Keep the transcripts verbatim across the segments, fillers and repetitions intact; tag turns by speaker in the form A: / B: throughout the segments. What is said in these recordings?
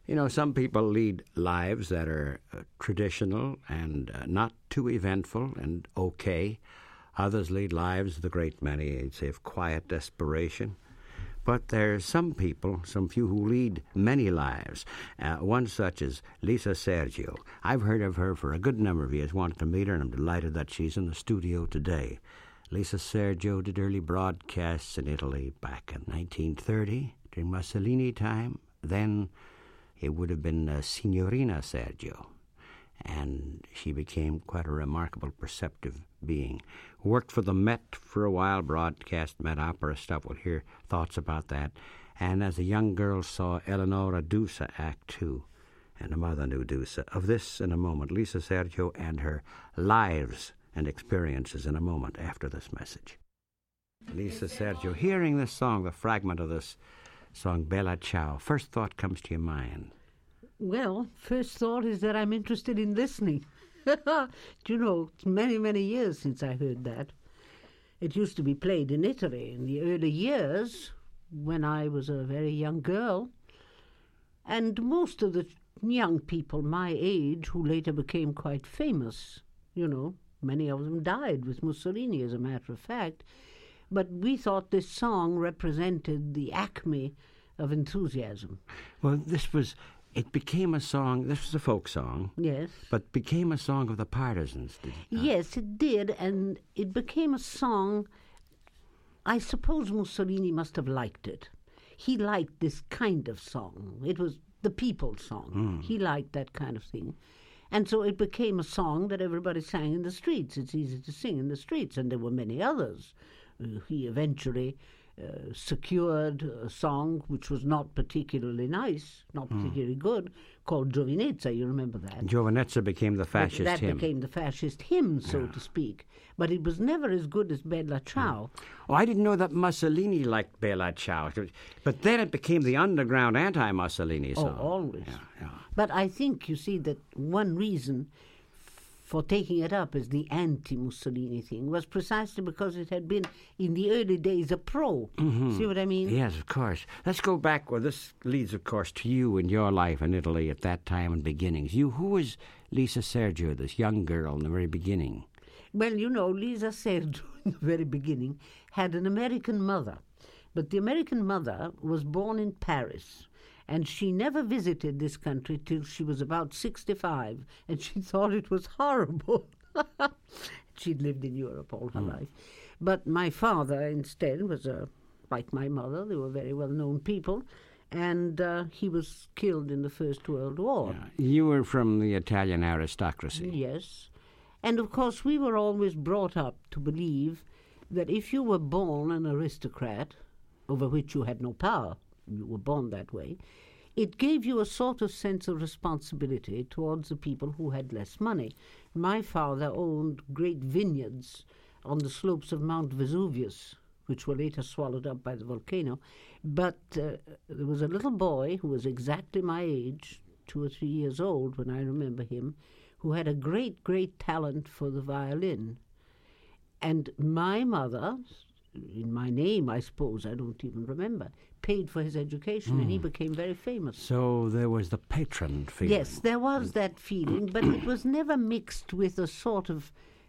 A: You know, some people lead lives that are uh, traditional and uh, not too eventful and okay. Others lead lives, the great many, I'd say, of quiet desperation. But there's some people, some few, who lead many lives. Uh, one such is Lisa Sergio. I've heard of her for a good number of years, wanted to meet her, and I'm delighted that she's in the studio today. Lisa Sergio did early broadcasts in Italy back in nineteen thirty, during Mussolini time. Then it would have been uh, Signorina Sergio, and she became quite a remarkable, perceptive being. Worked for the Met for a while, broadcast Met Opera stuff. We'll hear thoughts about that. And as a young girl saw Eleonora Duse act too, and a mother knew Duse. Of this in a moment, Lisa Sergio and her lives and experiences in a moment after this message. Lisa Sergio, hearing this song, the fragment of this song, Bella Ciao, first thought comes to your mind?
B: Well, first thought is that I'm interested in listening. Do you know, it's many, many years since I heard that. It used to be played in Italy in the early years when I was a very young girl. And most of the young people my age who later became quite famous, you know, many of them died with Mussolini, as a matter of fact. But we thought this song represented the acme of enthusiasm.
A: Well, this was... It became a song, this was a folk song.
B: Yes.
A: But became a song of the partisans, did it not?
B: Yes, it did, and it became a song. I suppose Mussolini must have liked it. He liked this kind of song. It was the people's song. Mm. He liked that kind of thing. And so it became a song that everybody sang in the streets. It's easy to sing in the streets, and there were many others. Uh, he eventually... Uh, secured a song which was not particularly nice, not particularly mm. good, called Giovinezza. You remember that?
A: Giovinezza became the fascist
B: that, that
A: hymn.
B: That became the fascist hymn, so
A: yeah.
B: to speak. But it was never as good as Bella Ciao.
A: Mm. Oh, I didn't know that Mussolini liked Bella Ciao. But then it became the underground anti-Mussolini song.
B: Oh, always.
A: Yeah, yeah.
B: But I think, you see, that one reason for taking it up as the anti-Mussolini thing was precisely because it had been, in the early days, a pro. Mm-hmm. See what I mean?
A: Yes, of course. Let's go back. Well, this leads, of course, to you and your life in Italy at that time and beginnings. You, who was Lisa Sergio, this young girl in the very beginning?
B: Well, you know, Lisa Sergio, in the very beginning, had an American mother. But the American mother was born in Paris. And she never visited this country till she was about sixty-five, and she thought it was horrible. She'd lived in Europe all her mm. life. But my father, instead, was a, like my mother. They were very well-known people, and uh, he was killed in the First World War.
A: Yeah. You were from the Italian aristocracy.
B: Yes. And, of course, we were always brought up to believe that if you were born an aristocrat, over which you had no power, you were born that way, it gave you a sort of sense of responsibility towards the people who had less money. My father owned great vineyards on the slopes of Mount Vesuvius, which were later swallowed up by the volcano. But uh, there was a little boy who was exactly my age, two or three years old when I remember him, who had a great, great talent for the violin. And my mother, in my name, I suppose, I don't even remember, paid for his education, mm. and he became very famous.
A: So there was the patron feeling.
B: Yes, there was that feeling, but it was never mixed with a sort of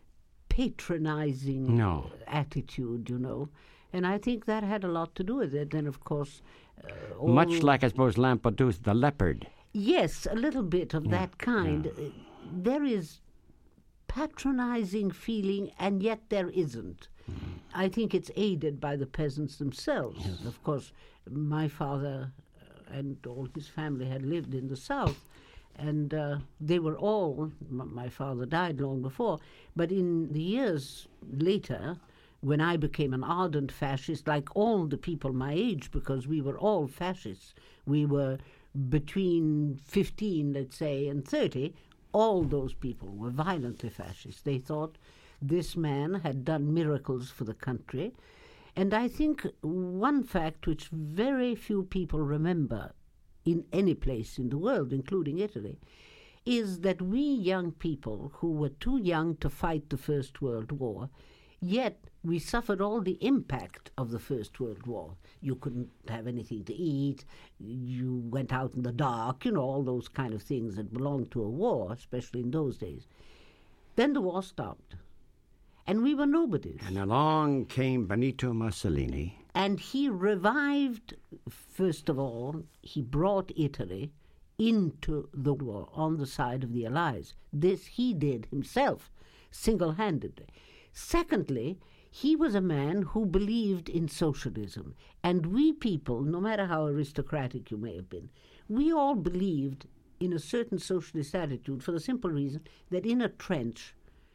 B: patronizing
A: no.
B: attitude, you know. And I think that had a lot to do with it. And, of course... Uh, all
A: Much like, I suppose, Lampedusa, the leopard.
B: Yes, a little bit of
A: yeah.
B: that kind.
A: Yeah.
B: There is patronizing feeling, and yet there isn't. Mm-hmm. I think it's aided by the peasants themselves.
A: Yes.
B: Of course, my father uh, and all his family had lived in the South, and uh, they were all, m- my father died long before, but in the years later, when I became an ardent fascist, like all the people my age, because we were all fascists, we were between fifteen, let's say, and thirty, all those people were violently fascist. They thought this man had done miracles for the country. And I think one fact which very few people remember in any place in the world, including Italy, is that we young people who were too young to fight the First World War, yet we suffered all the impact of the First World War. You couldn't have anything to eat. You went out in the dark, you know, all those kind of things that belonged to a war, especially in those days. Then the war stopped, and we were nobodies.
A: And along came Benito Mussolini.
B: And he revived, first of all, he brought Italy into the war on the side of the Allies. This he did himself, single-handedly. Secondly, he was a man who believed in socialism. And we people, no matter how aristocratic you may have been, we all believed in a certain socialist attitude for the simple reason that in a trench,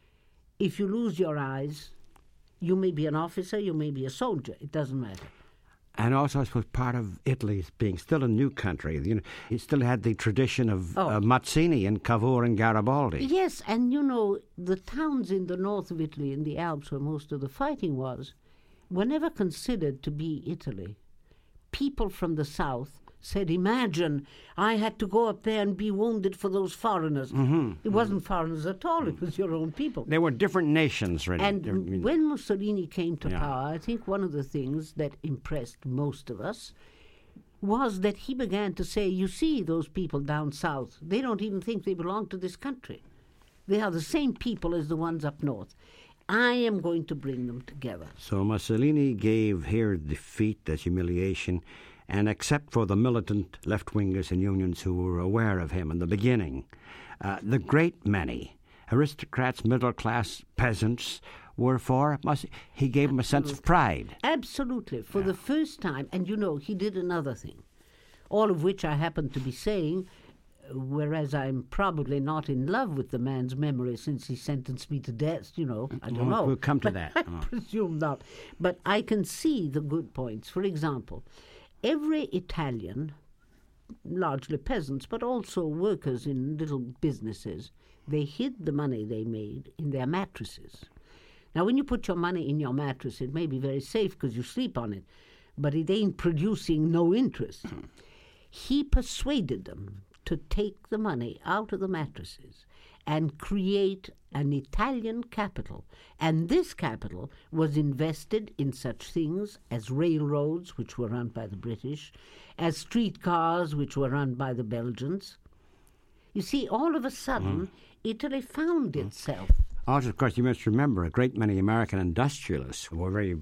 B: if you lose your eyes, you may be an officer, you may be a soldier. It doesn't matter.
A: And also, I suppose, part of Italy being still a new country, you know, it still had the tradition of
B: Oh.
A: uh, Mazzini and Cavour and Garibaldi.
B: Yes, and you know, the towns in the north of Italy, in the Alps, where most of the fighting was, were never considered to be Italy. People from the south said, imagine, I had to go up there and be wounded for those foreigners.
A: Mm-hmm.
B: It wasn't foreigners at all, it was your own people.
A: They were different nations, really.
B: And
A: Different-
B: when Mussolini came to
A: Yeah.
B: power, I think one of the things that impressed most of us was that he began to say, you see those people down south, they don't even think they belong to this country. They are the same people as the ones up north. I am going to bring them together.
A: So Mussolini gave here defeat, as humiliation, and except for the militant left-wingers and unions who were aware of him in the beginning, uh, the great many, aristocrats, middle-class, peasants, were for Mus- he gave them a sense of pride.
B: Absolutely. For the first time, and you know, he did another thing, all of which I happen to be saying, uh, whereas I'm probably not in love with the man's memory since he sentenced me to death, you know, I don't
A: We'll-
B: know.
A: we'll come to
B: But
A: that.
B: I
A: Oh.
B: presume not. But I can see the good points. For example, every Italian, largely peasants, but also workers in little businesses, they hid the money they made in their mattresses. Now, when you put your money in your mattress, it may be very safe because you sleep on it, but it ain't producing no interest. He persuaded them to take the money out of the mattresses and create an Italian capital. And this capital was invested in such things as railroads, which were run by the British, as streetcars, which were run by the Belgians. You see, all of a sudden, mm. Italy found mm. itself.
A: Also, of course, you must remember a great many American industrialists were very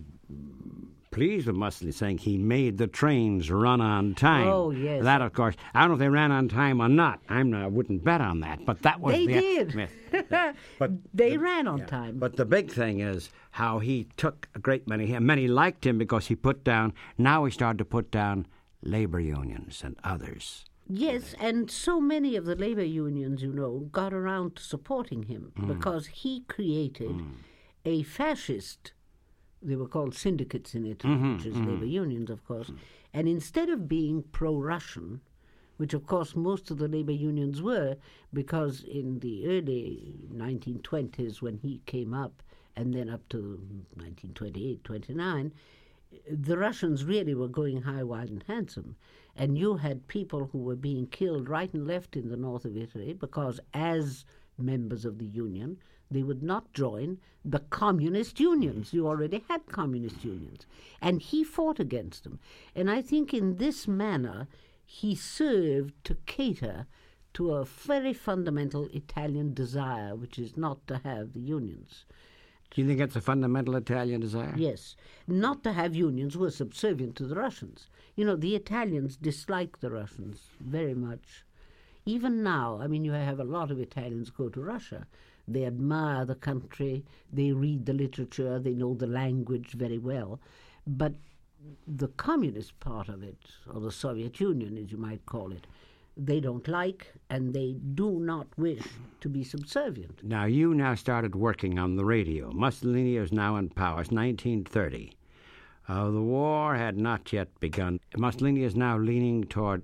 A: pleased with Mussolini, saying he made the trains run on time.
B: Oh, yes.
A: That, of course, I don't know if they ran on time or not. I'm not, I wouldn't bet on that, but that was
B: they
A: the...
B: did.
A: but
B: they
A: the,
B: ran on
A: yeah.
B: time.
A: But the big thing is how he took a great many, many liked him because he put down, now he started to put down labor unions and others.
B: Yes, and so many of the labor unions, you know, got around to supporting him mm. because he created mm. a fascist, they were called syndicates in Italy,
A: mm-hmm,
B: which is
A: mm-hmm.
B: labor unions, of course. And instead of being pro-Russian, which of course most of the labor unions were, because in the early nineteen twenties when he came up, and then up to nineteen twenty-eight, twenty-nine, the Russians really were going high, wide, and handsome. And you had people who were being killed right and left in the north of Italy because as members of the union, they would not join the communist unions. You already had communist unions. And he fought against them. And I think in this manner, he served to cater to a very fundamental Italian desire, which is not to have the unions.
A: Do you think it's a fundamental Italian desire?
B: Yes. Not to have unions who are subservient to the Russians. You know, the Italians dislike the Russians very much. Even now, I mean, you have a lot of Italians go to Russia. They admire the country, they read the literature, they know the language very well. But the communist part of it, or the Soviet Union, as you might call it, they don't like, and they do not wish to be subservient.
A: Now, you now started working on the radio. Mussolini is now in power. It's nineteen thirty. Uh, the war had not yet begun. Mussolini is now leaning toward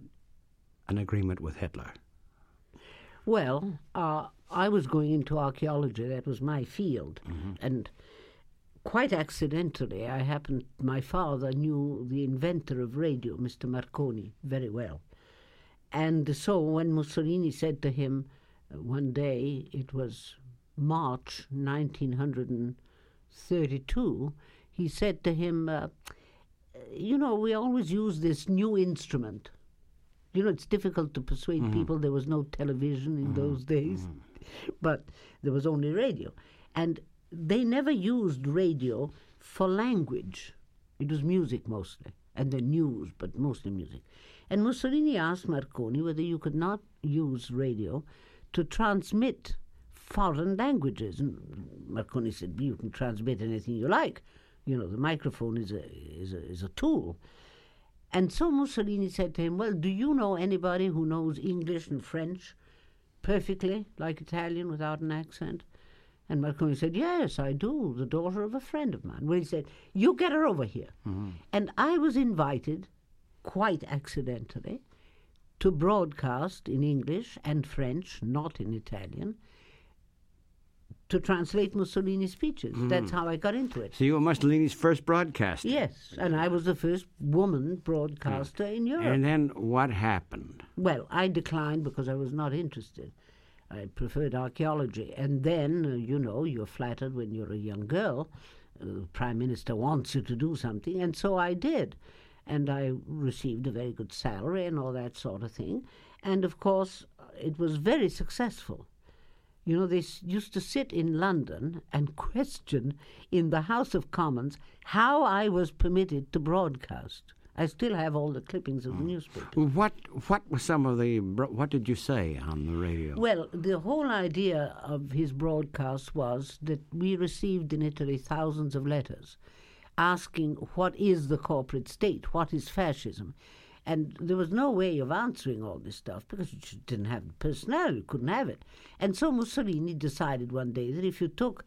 A: an agreement with Hitler.
B: Well, uh, I was going into archaeology. That was my field.
A: Mm-hmm.
B: And quite accidentally, I happened, my father knew the inventor of radio, Mister Marconi, very well. And so when Mussolini said to him uh, one day, it was March nineteen thirty-two, he said to him, uh, you know, we always use this new instrument. You know, it's difficult to persuade mm-hmm. people. There was no television in mm-hmm. those days, mm-hmm. but there was only radio. And they never used radio for language. It was music mostly, and the news, but mostly music. And Mussolini asked Marconi whether you could not use radio to transmit foreign languages. And Marconi said, you can transmit anything you like. You know, the microphone is a, is a, is a tool. And so Mussolini said to him, well, do you know anybody who knows English and French perfectly, like Italian, without an accent? And Marconi said, yes, I do, the daughter of a friend of mine. Well, he said, you get her over here. Mm-hmm. And I was invited, quite accidentally, to broadcast in English and French, not in Italian, to translate Mussolini's speeches. Mm. That's how I got into it.
A: So you were Mussolini's first broadcaster?
B: Yes, and I was the first woman broadcaster
A: yeah.
B: in Europe.
A: And then what happened?
B: Well, I declined because I was not interested. I preferred archaeology. And then, uh, you know, you're flattered when you're a young girl. Uh, the Prime Minister wants you to do something, and so I did. And I received a very good salary and all that sort of thing. And, of course, it was very successful. You know, they s- used to sit in London and question in the House of Commons how I was permitted to broadcast. I still have all the clippings of the newspaper.
A: What what was some of the, what did you say on the radio?
B: Well, the whole idea of his broadcast was that we received in Italy thousands of letters asking what is the corporate state, what is fascism. And there was no way of answering all this stuff because you just didn't have the personnel, you couldn't have it. And so Mussolini decided one day that if you took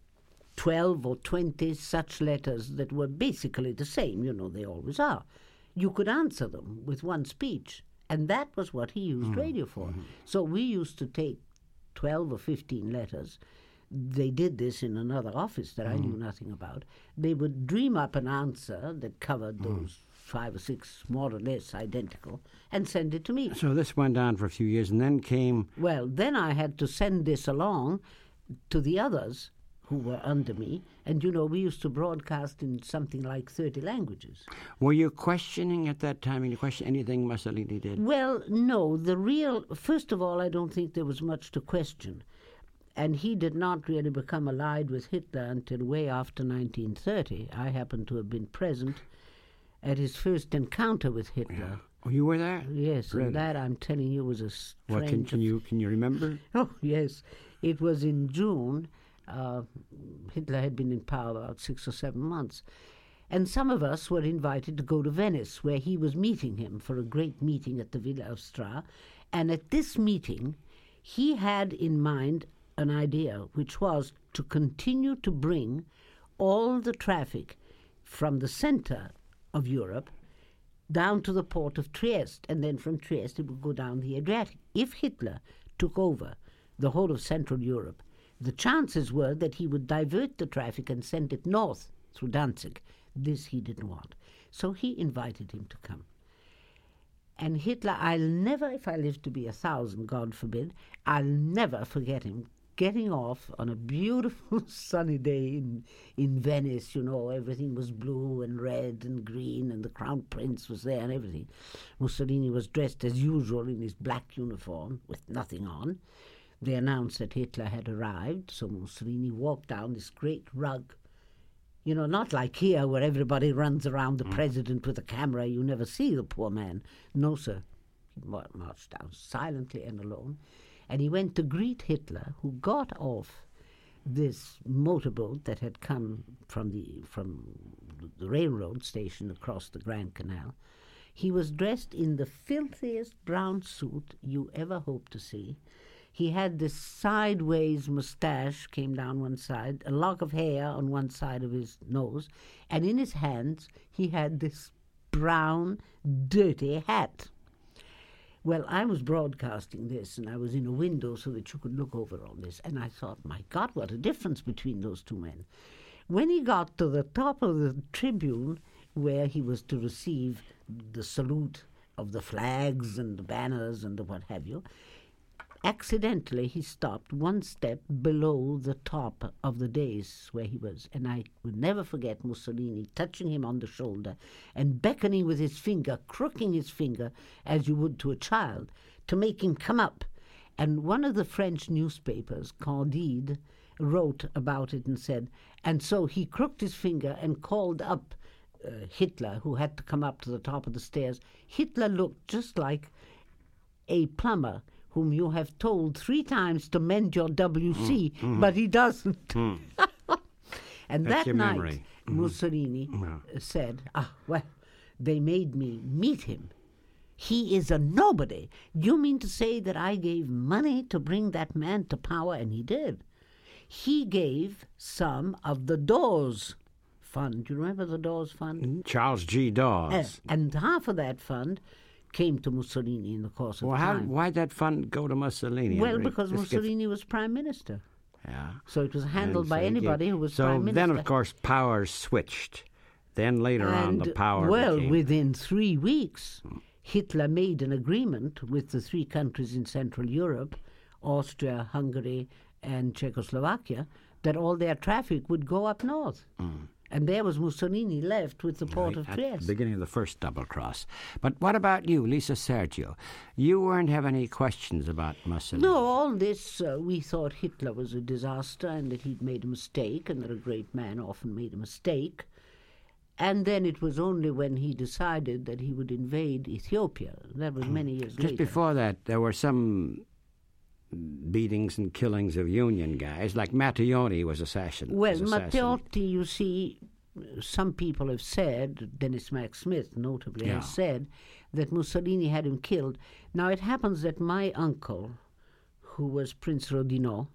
B: twelve or twenty such letters that were basically the same, you know, they always are, you could answer them with one speech. And that was what he used mm. radio for. Mm-hmm. So we used to take twelve or fifteen letters. They did this in another office that mm. I knew nothing about. They would dream up an answer that covered mm. those five or six more or less identical and send it to me.
A: So this went on for a few years and then came...
B: Well, then I had to send this along to the others who were under me. And, you know, we used to broadcast in something like thirty languages.
A: Were you questioning at that time? Did you question anything Mussolini did?
B: Well, no. The real... First of all, I don't think there was much to question. And he did not really become allied with Hitler until way after nineteen thirty. I happened to have been present at his first encounter with Hitler.
A: Yeah. Oh, you were there?
B: Yes,
A: really?
B: And that, I'm telling you, was a strange...
A: What, can, can, you, can you remember?
B: Oh, yes. It was in June. Uh, Hitler had been in power about six or seven months. And some of us were invited to go to Venice, where he was meeting him for a great meeting at the Villa of Stra. And at this meeting, he had in mind an idea, which was to continue to bring all the traffic from the center of Europe down to the port of Trieste, and then from Trieste it would go down the Adriatic. If Hitler took over the whole of Central Europe, the chances were that he would divert the traffic and send it north through Danzig. This he didn't want. So he invited him to come. And Hitler, I'll never, if I live to be a thousand, God forbid, I'll never forget him getting off on a beautiful sunny day in, in Venice. You know, everything was blue and red and green, and the Crown Prince was there and everything. Mussolini was dressed as usual in his black uniform with nothing on. They announced that Hitler had arrived, so Mussolini walked down this great rug. You know, not like here where everybody runs around the mm. president with a camera. You never see the poor man. No, sir. He marched down silently and alone. And he went to greet Hitler, who got off this motorboat that had come from the from the railroad station across the Grand Canal. He was dressed in the filthiest brown suit you ever hope to see. He had this sideways mustache, came down one side, a lock of hair on one side of his nose, and in his hands he had this brown, dirty hat. Well, I was broadcasting this, and I was in a window so that you could look over all this, and I thought, my God, what a difference between those two men. When he got to the top of the tribune, where he was to receive the salute of the flags and the banners and the what have you, accidentally he stopped one step below the top of the dais where he was. And I will never forget Mussolini touching him on the shoulder and beckoning with his finger, crooking his finger, as you would to a child, to make him come up. And one of the French newspapers, Candide, wrote about it and said, and so he crooked his finger and called up uh, Hitler, who had to come up to the top of the stairs. Hitler looked just like a plumber whom you have told three times to mend your W C, mm, mm. but he doesn't. Mm. And
A: That's
B: that night,
A: memory.
B: Mussolini
A: mm.
B: said, ah, well, they made me meet him. He is a nobody. You mean to say that I gave money to bring that man to power? And he did. He gave some of the Dawes Fund. Do you remember the Dawes Fund?
A: Charles G. Dawes.
B: Uh, and half of that fund came to Mussolini in the course of
A: well, how,
B: time.
A: Why'd that fund go to Mussolini?
B: Well, because Mussolini was prime minister.
A: Yeah.
B: So it was handled
A: And
B: by
A: so
B: anybody
A: gave,
B: who was
A: so
B: prime minister.
A: then, of course, power switched. Then later
B: and,
A: on, the power
B: well,
A: became...
B: within three weeks, Hitler made an agreement with the three countries in Central Europe, Austria, Hungary, and Czechoslovakia, that all their traffic would go up north. Mm. And there was Mussolini left with the port
A: right,
B: of
A: at
B: Trieste.
A: the beginning of the first double cross. But what about you, Lisa Sergio? You weren't having any questions about Mussolini?
B: No, all this, uh, we thought Hitler was a disaster and that he'd made a mistake, and that a great man often made a mistake. And then it was only when he decided that he would invade Ethiopia. That was many years
A: Just
B: later.
A: Just before that, there were some beatings and killings of Union guys, like Matteotti was assassinated.
B: Well,
A: was assassinated.
B: Matteotti, you see, some people have said, Dennis Mack Smith notably
A: yeah.
B: has said, that Mussolini had him killed. Now, it happens that my uncle, who was Prince Rodino,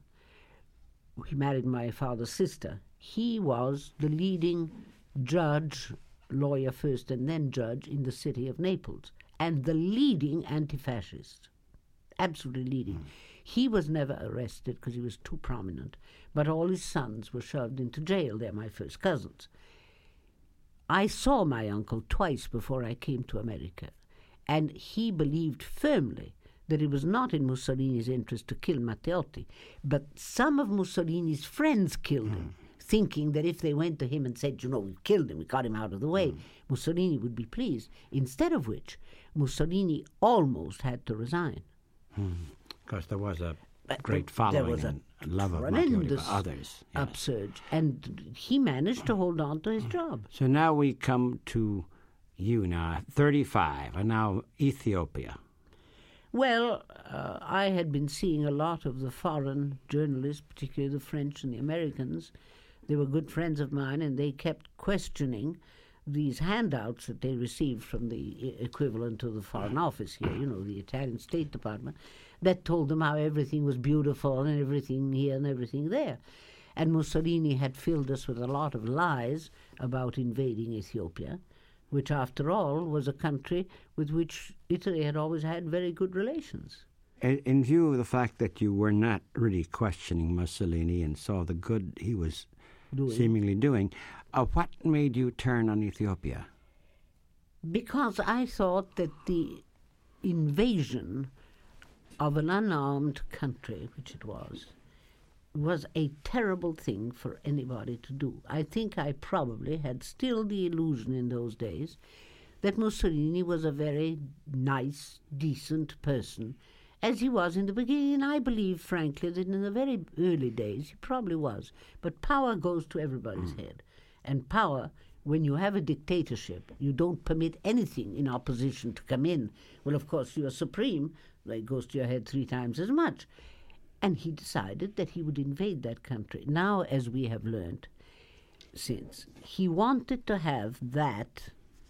B: he married my father's sister, he was the leading judge, lawyer first and then judge, in the city of Naples, and the leading anti-fascist, absolutely leading. Mm. He was never arrested because he was too prominent, but all his sons were shoved into jail. They're my first cousins. I saw my uncle twice before I came to America, and he believed firmly that it was not in Mussolini's interest to kill Matteotti, but some of Mussolini's friends killed him, mm. thinking that if they went to him and said, you know, we killed him, we got him out of the way, mm. Mussolini would be pleased, instead of which Mussolini almost had to resign.
A: Mm. Because there was a great following
B: there was a
A: and love of Matteotti by others.
B: Yes.
A: Upsurge.
B: And he managed to hold on to his job.
A: So now we come to you now, thirty-five, and now Ethiopia.
B: Well, uh, I had been seeing a lot of the foreign journalists, particularly the French and the Americans. They were good friends of mine, and they kept questioning these handouts that they received from the equivalent of the Foreign Office here, you know, the Italian State Department, that told them how everything was beautiful and everything here and everything there. And Mussolini had filled us with a lot of lies about invading Ethiopia, which, after all, was a country with which Italy had always had very good relations.
A: In, in view of the fact that you were not really questioning Mussolini and saw the good he was doing. seemingly doing, uh, what made you turn on Ethiopia?
B: Because I thought that the invasion of an unarmed country, which it was, was a terrible thing for anybody to do. I think I probably had still the illusion in those days that Mussolini was a very nice, decent person, as he was in the beginning. And I believe, frankly, that in the very early days he probably was. But power goes to everybody's mm. head. And power, when you have a dictatorship, you don't permit anything in opposition to come in. Well, of course, you are supreme. It goes to your head three times as much. And he decided that he would invade that country. Now, as we have learned since, he wanted to have that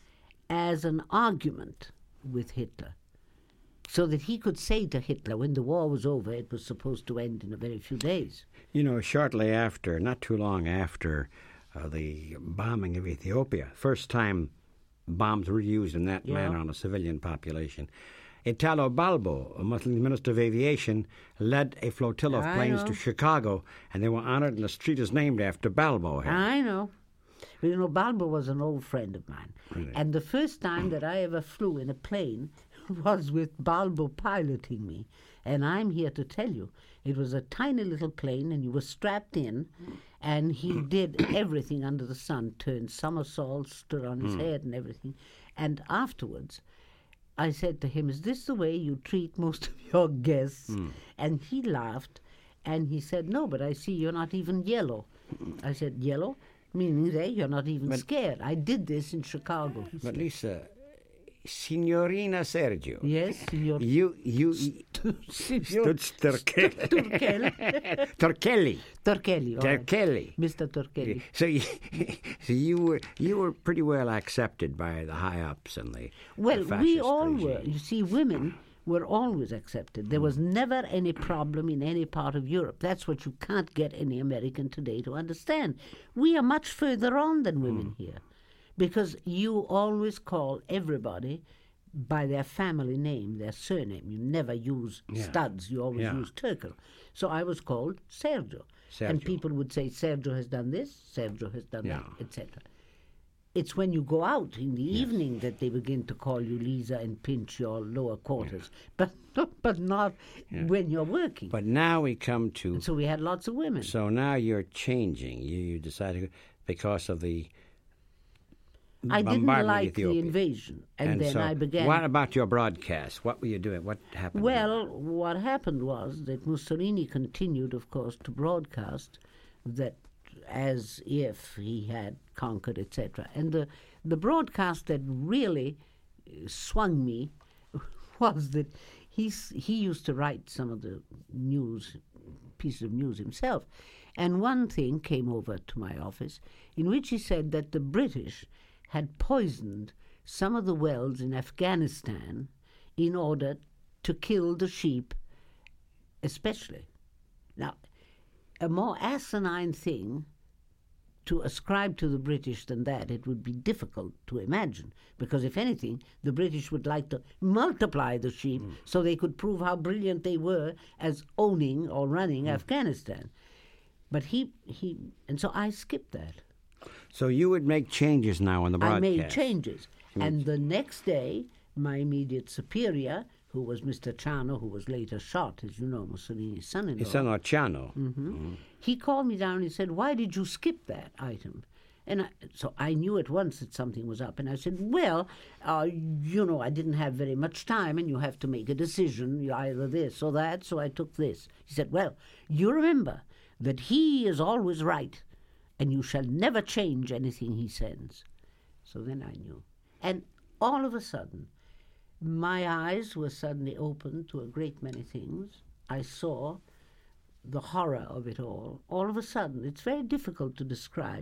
B: as an argument with Hitler, so that he could say to Hitler, when the war was over, it was supposed to end in a very few days.
A: You know, shortly after, not too long after uh, the bombing of Ethiopia, first time bombs were used in that
B: yeah.
A: manner on a civilian population, Italo Balbo, a Muslim minister of aviation, led a flotilla of
B: I
A: planes
B: know.
A: to Chicago, and they were honored, and the street is named after Balbo here.
B: I know. But, you know, Balbo was an old friend of mine.
A: Really?
B: And the first time that I ever flew in a plane was with Balbo piloting me. And I'm here to tell you, it was a tiny little plane, and you were strapped in, and he did everything under the sun, turned somersaults, stood on his head and everything. And afterwards, I said to him, is this the way you treat most of your guests? Mm. And he laughed, and he said, no, but I see you're not even yellow. I said, yellow? Meaning that you're not even but, scared. I did this in Chicago.
A: But said. Lisa, Signorina Sergio.
B: Yes, signor.
A: You, you,
B: Signor
A: Turkelli.
B: Turkelli.
A: Turkelli.
B: Turkelli.
A: Turkelli.
B: Right. Mister Turkelli.
A: So, you, so you were you were pretty well accepted by the high ups and the
B: well,
A: the
B: we all
A: regime.
B: were. You see, women were always accepted. There was never any problem in any part of Europe. That's what you can't get any American today to understand. We are much further on than women mm. here. Because you always call everybody by their family name, their surname. You never use yeah. studs. You always
A: yeah.
B: use Turkel. So I was called Sergio.
A: Sergio.
B: And people would say, Sergio has done this, Sergio has done
A: yeah.
B: that, et cetera. It's when you go out in the
A: yes.
B: evening that they begin to call you Lisa and pinch your lower quarters. Yeah. But, but not yeah. when you're working.
A: But now we come to...
B: And so we had lots of women.
A: So now you're changing. You, you decided because of the...
B: I didn't like the invasion, and,
A: and
B: then
A: so
B: I began...
A: What about your broadcast? What were you doing? What happened?
B: Well, what happened was that Mussolini continued, of course, to broadcast that as if he had conquered, et cetera. And the, the broadcast that really swung me was that he's, he used to write some of the news, pieces of news himself. And one thing came over to my office in which he said that the British had poisoned some of the wells in Afghanistan in order to kill the sheep especially. Now, a more asinine thing to ascribe to the British than that, it would be difficult to imagine, because if anything, the British would like to multiply the sheep mm. so they could prove how brilliant they were as owning or running mm. Afghanistan. But he, he, and so I skipped that.
A: So you would make changes now on the broadcast?
B: I made changes. Mm. And the next day, my immediate superior, who was Mister Ciano, who was later shot, as you know, Mussolini's son-in-law.
A: His son-in-law, Ciano.
B: Mm-hmm.
A: Mm.
B: He called me down and he said, why did you skip that item? And I, so I knew at once that something was up. And I said, well, uh, you know, I didn't have very much time, and you have to make a decision, either this or that, so I took this. He said, well, you remember that he is always right, and you shall never change anything he sends. So then I knew. And all of a sudden, my eyes were suddenly opened to a great many things. I saw the horror of it all. All of a sudden, it's very difficult to describe.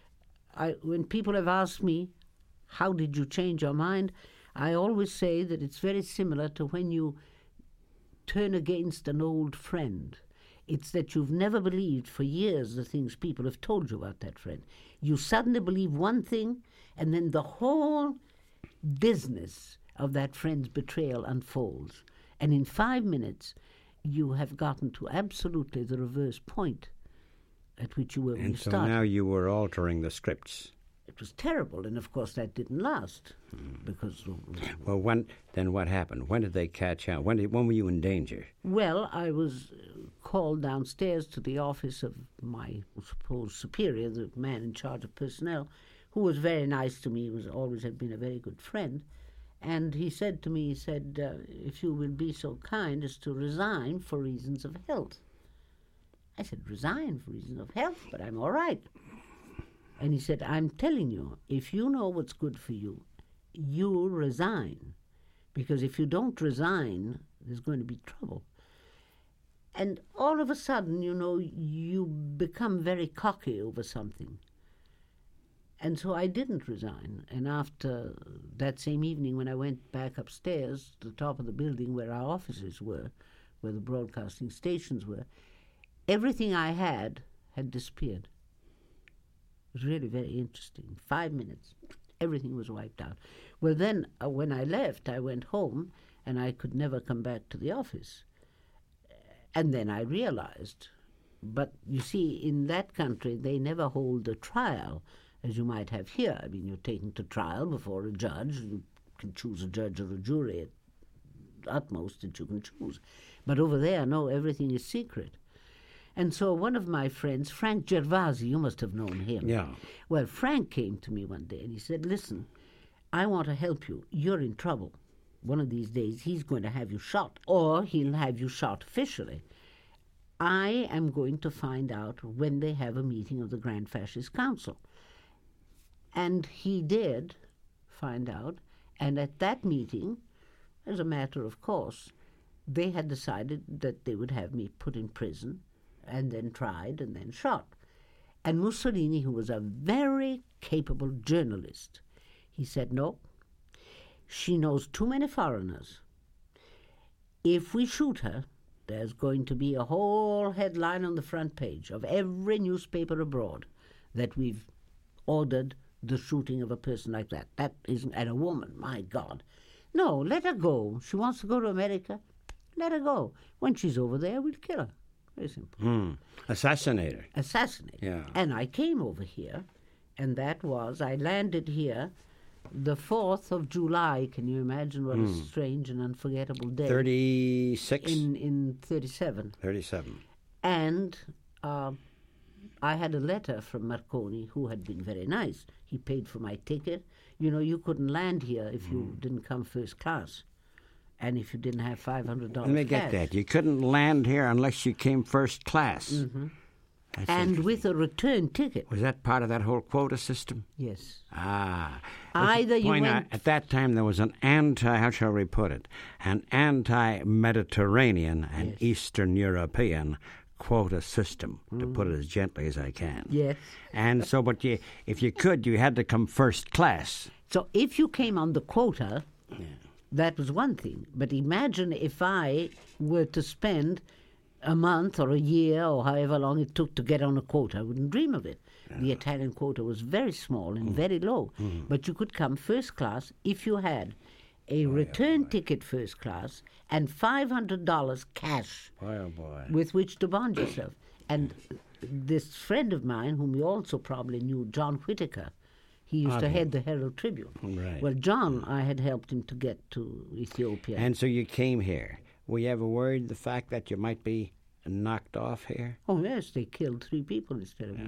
B: I, when people have asked me, how did you change your mind? I always say that it's very similar to when you turn against an old friend. It's that you've never believed for years the things people have told you about that friend. You suddenly believe one thing, and then the whole business of that friend's betrayal unfolds. And in five minutes, you have gotten to absolutely the reverse point at which you were when you
A: And so
B: started.
A: now you were altering the scripts.
B: It was terrible, and of course that didn't last mm. because.
A: Well, when then what happened? When did they catch out? When did, when were you in danger?
B: Well, I was called downstairs to the office of my supposed superior, the man in charge of personnel, who was very nice to me. He was always had been a very good friend, and he said to me, he said, uh, "If you will be so kind as to resign for reasons of health." I said, "Resign for reasons of health? But I'm all right." And he said, I'm telling you, if you know what's good for you, you resign. Because if you don't resign, there's going to be trouble. And all of a sudden, you know, you become very cocky over something. And so I didn't resign. And after that same evening, when I went back upstairs to the top of the building where our offices were, where the broadcasting stations were, everything I had had disappeared. It was really very interesting. Five minutes, everything was wiped out. Well, then, uh, when I left, I went home, and I could never come back to the office. And then I realized, but you see, in that country, they never hold a trial, as you might have here. I mean, you're taken to trial before a judge. You can choose a judge or a jury, et utmost that you can choose. But over there, no, everything is secret. And so one of my friends, Frank Gervasi, you must have known him.
A: Yeah.
B: Well, Frank came to me one day and he said, listen, I want to help you. You're in trouble. One of these days he's going to have you shot, or he'll have you shot officially. I am going to find out when they have a meeting of the Grand Fascist Council. And he did find out, and at that meeting, as a matter of course, they had decided that they would have me put in prison and then tried and then shot. And Mussolini, who was a very capable journalist, he said, no, she knows too many foreigners. If we shoot her, there's going to be a whole headline on the front page of every newspaper abroad that we've ordered the shooting of a person like that. That isn't, and a woman, my God. No, let her go. She wants to go to America. Let her go. When she's over there, we'll kill her. Very simple.
A: Mm. Assassinate her.
B: Assassinate.
A: Yeah.
B: And I came over here, and that was, I landed here the fourth of July. Can you imagine what mm. a strange and unforgettable day?
A: thirty-six?
B: In, in thirty-seven.
A: thirty-seven.
B: And uh, I had a letter from Marconi, who had been very nice. He paid for my ticket. You know, you couldn't land here if you mm. didn't come first class. And if you didn't have five hundred dollars
A: Let me get
B: cash.
A: that. You couldn't land here unless you came first class.
B: Mm-hmm. And with a return ticket.
A: Was that part of that whole quota system?
B: Yes.
A: Ah.
B: Either you went...
A: Out, at that time, there was an anti, how shall we put it, an anti-Mediterranean and yes. Eastern European quota system, mm. to put it as gently as I can.
B: Yes.
A: And so, but you, if you could, you had to come first class.
B: So if you came on the quota... Yeah. That was one thing. But imagine if I were to spend a month or a year or however long it took to get on a quota. I wouldn't dream of it. Yeah. The Italian quota was very small and mm. very low. Mm. But you could come first class if you had a oh, return yeah, ticket first class and five hundred dollars cash
A: boy, oh boy.
B: with which to bond yourself. And this friend of mine, whom you also probably knew, John Whitaker, he used okay. to head the Herald Tribune.
A: Right.
B: Well, John, I had helped him to get to Ethiopia.
A: And so you came here. Were you ever worried the fact that you might be knocked off here?
B: Oh, yes, they killed three people instead of
A: yeah.
B: me.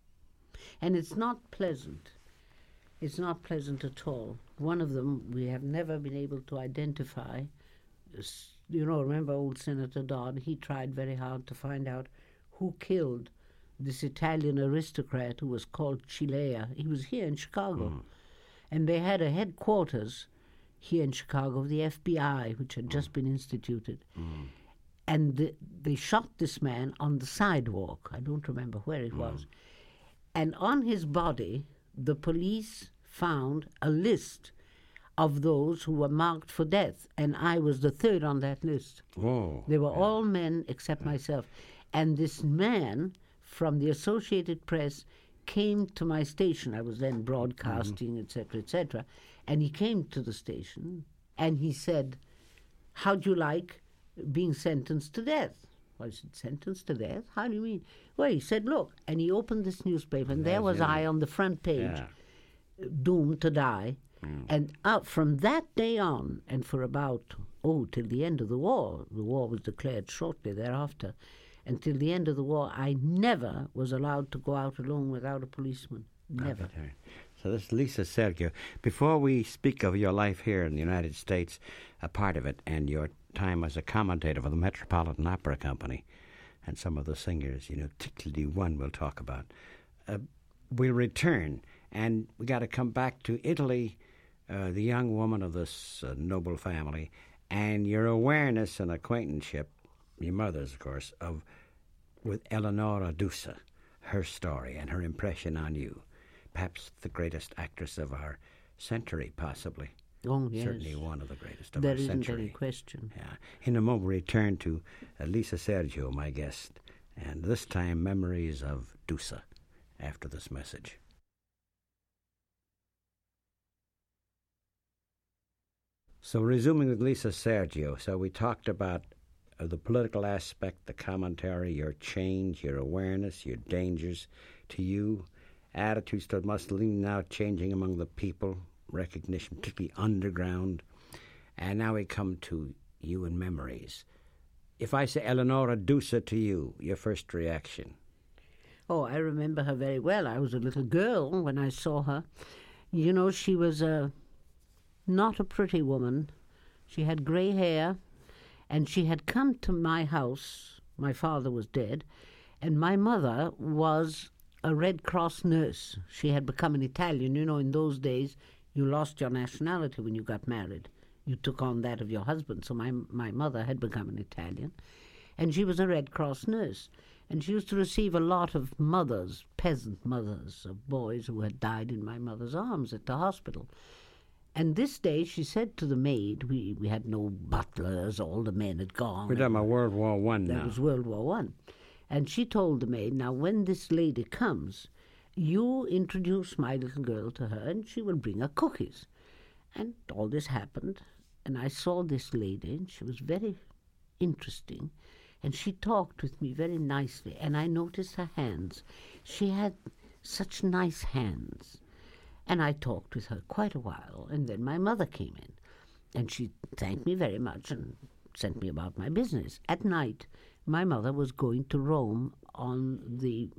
B: And it's not pleasant. It's not pleasant at all. One of them we have never been able to identify. You know, remember old Senator Dodd? He tried very hard to find out who killed this Italian aristocrat who was called Cilea. He was here in Chicago. Mm. And they had a headquarters here in Chicago of the F B I, which had mm. just been instituted. Mm. And the, they shot this man on the sidewalk. I don't remember where it mm. was. And on his body, the police found a list of those who were marked for death. And I was the third on that list.
A: Whoa.
B: They were
A: yeah.
B: all men except yeah. myself. And this man from the Associated Press came to my station. I was then broadcasting, et cetera, et cetera. And he came to the station and he said, how'd you like being sentenced to death? Well, I said, sentenced to death? How do you mean? Well, he said, look, and he opened this newspaper, and there was I on the front page, yeah. doomed to die. Mm. And out from that day on, and for about, oh, till the end of the war, the war was declared shortly thereafter, until the end of the war, I never was allowed to go out alone without a policeman. Never.
A: Okay. So this is Lisa Sergio. Before we speak of your life here in the United States, a part of it, and your time as a commentator for the Metropolitan Opera Company, and some of the singers, you know, particularly one we'll talk about, uh, we'll return, and we got to come back to Italy, uh, the young woman of this uh, noble family, and your awareness and acquaintanceship, your mother's, of course, of with Eleonora Duse, her story and her impression on you. Perhaps the greatest actress of our century, possibly.
B: Oh, yes.
A: Certainly one of the greatest of
B: there
A: our century.
B: There isn't any question.
A: Yeah. In a moment, we return to uh, Lisa Sergio, my guest, and this time memories of Duse after this message. So resuming with Lisa Sergio, so we talked about uh, the political aspect, the commentary, your change, your awareness, your dangers to you, attitudes toward Mussolini now changing among the people, recognition, particularly underground. And now we come to you in memories. If I say Eleonora Duse to you, your first reaction?
B: Oh, I remember her very well. I was a little girl when I saw her. You know, she was a, not a pretty woman. She had grey hair, and she had come to my house. My father was dead, and my mother was a Red Cross nurse. She had become an Italian. You know, in those days, you lost your nationality when you got married. You took on that of your husband. So my my mother had become an Italian, and she was a Red Cross nurse. And she used to receive a lot of mothers, peasant mothers, of boys who had died in my mother's arms at the hospital. And this day she said to the maid, we, we had no butlers, all the men had gone.
A: We're talking about World War One now.
B: That was World War One. And she told the maid, now when this lady comes, you introduce my little girl to her and she will bring her cookies. And all this happened, and I saw this lady, and she was very interesting. And she talked with me very nicely, and I noticed her hands. She had such nice hands. And I talked with her quite a while, and then my mother came in, and she thanked me very much and sent me about my business. At night, my mother was going to Rome on the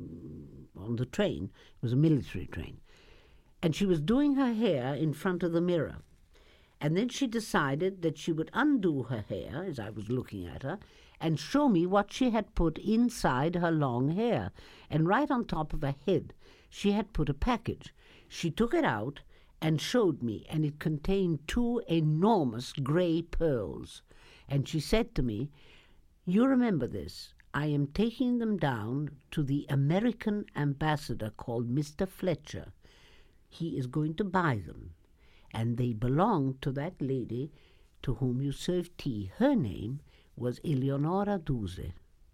B: on the train. It was a military train. And she was doing her hair in front of the mirror. And then she decided that she would undo her hair, as I was looking at her, and show me what she had put inside her long hair. And right on top of her head, she had put a package. She took it out and showed me, and it contained two enormous grey pearls. And she said to me, you remember this, I am taking them down to the American ambassador called Mister Fletcher. He is going to buy them, and they belong to that lady to whom you served tea. Her name was Eleonora Duse.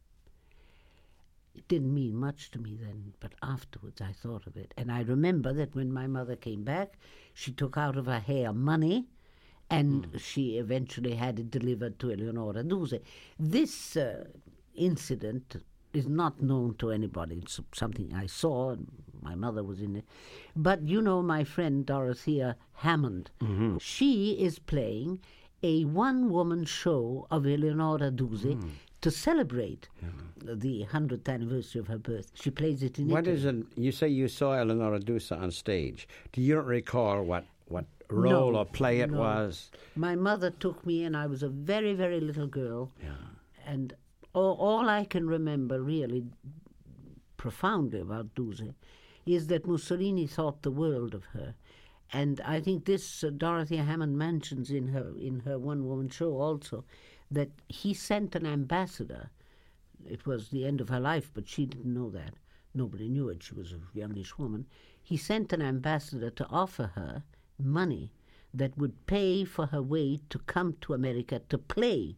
B: It didn't mean much to me then, but afterwards I thought of it. And I remember that when my mother came back, she took out of her hair money, and mm. she eventually had it delivered to Eleonora Duse. This uh, incident is not known to anybody. It's something I saw, and my mother was in it. But you know my friend Dorothea Hammond. Mm-hmm. She is playing a one-woman show of Eleonora Duse mm. to celebrate yeah. the hundredth anniversary of her birth. She plays it in
A: What
B: Italy.
A: is it? You say you saw Eleonora Duse on stage. Do you don't recall what, what role
B: no,
A: or play it
B: no.
A: was?
B: My mother took me, and I was a very, very little girl.
A: Yeah.
B: And all, all I can remember really profoundly about Duse is that Mussolini thought the world of her. And I think this uh, Dorothea Hammond mentions in her in her one-woman show also, that he sent an ambassador. It was the end of her life, but she didn't know that. Nobody knew it. She was a youngish woman. He sent an ambassador to offer her money that would pay for her way to come to America to play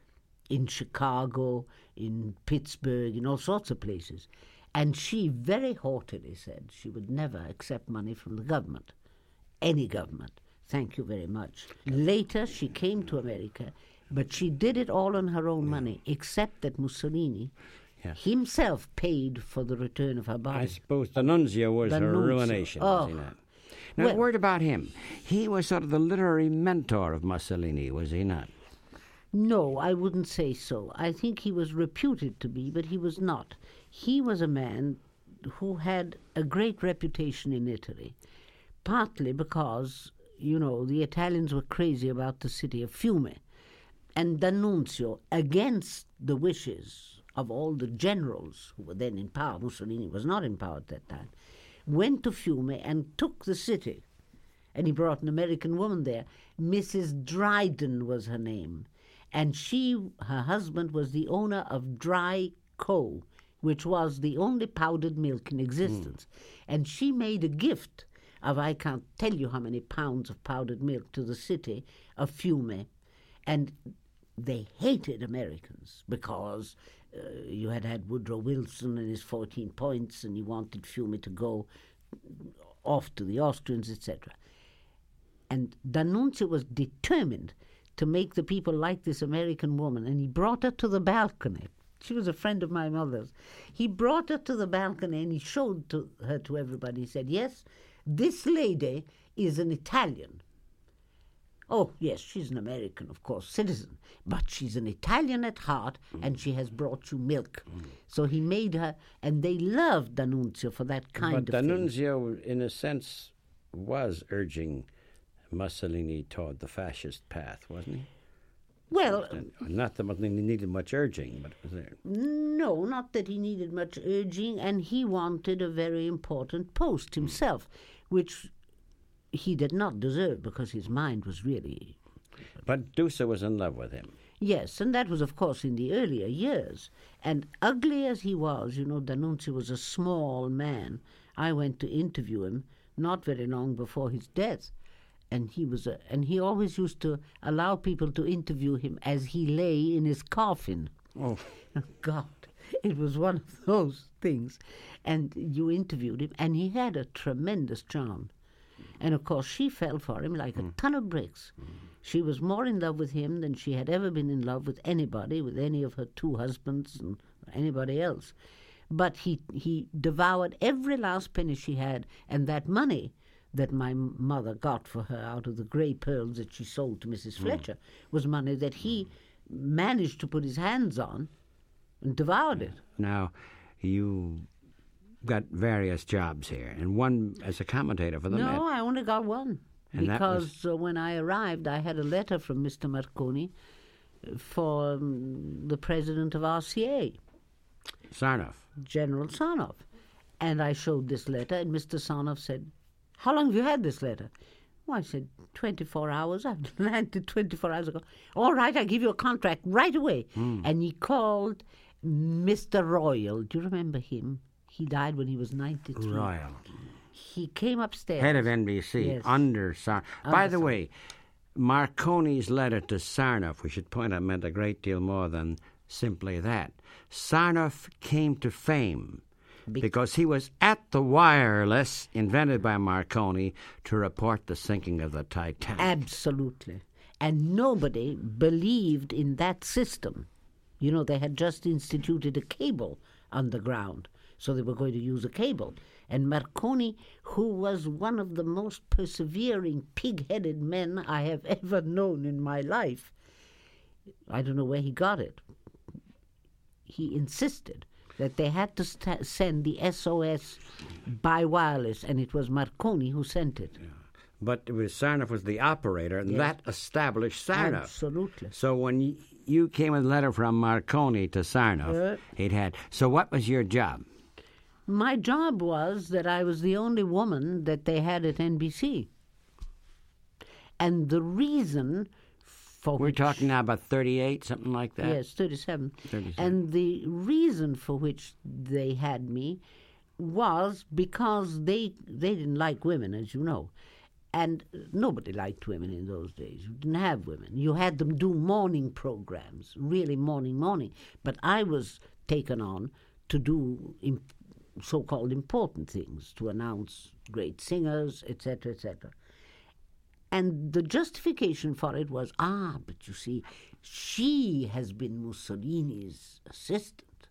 B: in Chicago, in Pittsburgh, in all sorts of places. And she very haughtily said she would never accept money from the government. Any government. Thank you very much. Later, she came to America, but she did it all on her own money, except that Mussolini yes. himself paid for the return of her body.
A: I suppose the nuncio was
B: the
A: her
B: nuncio.
A: ruination,
B: oh.
A: was he not? Now,
B: well,
A: a word about him. He was sort of the literary mentor of Mussolini, was he not?
B: No, I wouldn't say so. I think he was reputed to be, but he was not. He was a man who had a great reputation in Italy. Partly because, you know, the Italians were crazy about the city of Fiume. And D'Annunzio, against the wishes of all the generals who were then in power, Mussolini was not in power at that time, went to Fiume and took the city. And he brought an American woman there. Missus Dryden was her name. And she, her husband, was the owner of Dry Co., which was the only powdered milk in existence. Mm. And she made a gift of, I can't tell you how many pounds of powdered milk to the city of Fiume. And they hated Americans because uh, you had had Woodrow Wilson and his fourteen points, and you wanted Fiume to go off to the Austrians, et cetera. And D'Annunzio was determined to make the people like this American woman, and he brought her to the balcony. She was a friend of my mother's. He brought her to the balcony, and he showed to her to everybody. He said, yes, this lady is an Italian Oh, yes, she's an American, of course, citizen, but she's an Italian at heart, mm. and she has brought you milk. Mm. So he made her, and they loved D'Annunzio for that kind
A: but
B: of
A: D'Annunzio,
B: thing.
A: in a sense, was urging Mussolini toward the fascist path, wasn't he?
B: Well,
A: and not that he needed much urging, but was there?
B: No, not that he needed much urging, and he wanted a very important post himself, mm. which he did not deserve because his mind was really...
A: But Dusa was in love with him.
B: Yes, and that was, of course, in the earlier years. And ugly as he was, you know, D'Annunzio was a small man. I went to interview him not very long before his death. And he was, a, and he always used to allow people to interview him as he lay in his coffin.
A: Oh,
B: God, it was one of those things. And you interviewed him, and he had a tremendous charm. And of course, she fell for him like a mm. ton of bricks. Mm. She was more in love with him than she had ever been in love with anybody, with any of her two husbands and anybody else. But he he devoured every last penny she had, and that money that my mother got for her out of the grey pearls that she sold to Missus Fletcher mm. was money that he managed to put his hands on and devoured it.
A: Now, you got various jobs here, and one as a commentator for the
B: No,
A: Met.
B: I only got one.
A: And
B: because uh, when I arrived, I had a letter from Mister Marconi for um, the president of R C A.
A: Sarnoff.
B: General Sarnoff. And I showed this letter, and Mister Sarnoff said, "How long have you had this letter?" Well, I said, twenty-four hours. I landed twenty-four hours ago. "All right, I give you a contract right away." Mm. And he called Mister Royal. Do you remember him? He died when he was ninety-three.
A: Royal.
B: He came upstairs.
A: Head of N B C,
B: yes.
A: under Sarnoff. By the way, Marconi's letter to Sarnoff, we should point out, meant a great deal more than simply that. Sarnoff came to fame Be- because he was at the wireless invented by Marconi to report the sinking of the Titanic.
B: Absolutely. And nobody believed in that system. You know, they had just instituted a cable underground, so they were going to use a cable. And Marconi, who was one of the most persevering, pig-headed men I have ever known in my life, I don't know where he got it. He insisted that they had to st- send the S O S by wireless, and it was Marconi who sent it.
A: Yeah. But it was Sarnoff was the operator, and yes. that established Sarnoff.
B: Absolutely.
A: So when y- you came with a letter from Marconi to Sarnoff, uh, he'd had... So what was your job?
B: My job was that I was the only woman that they had at N B C. And the reason for
A: We're
B: which...
A: talking now about thirty-eight, something like that?
B: Yes, thirty-seven.
A: thirty-seven.
B: And the reason for which they had me was because they they didn't like women, as you know. And nobody liked women in those days. You didn't have women. You had them do morning programs, really morning, morning. But I was taken on to do imp- so-called important things, to announce great singers, et cetera, et cetera. And the justification for it was, ah, but you see, she has been Mussolini's assistant.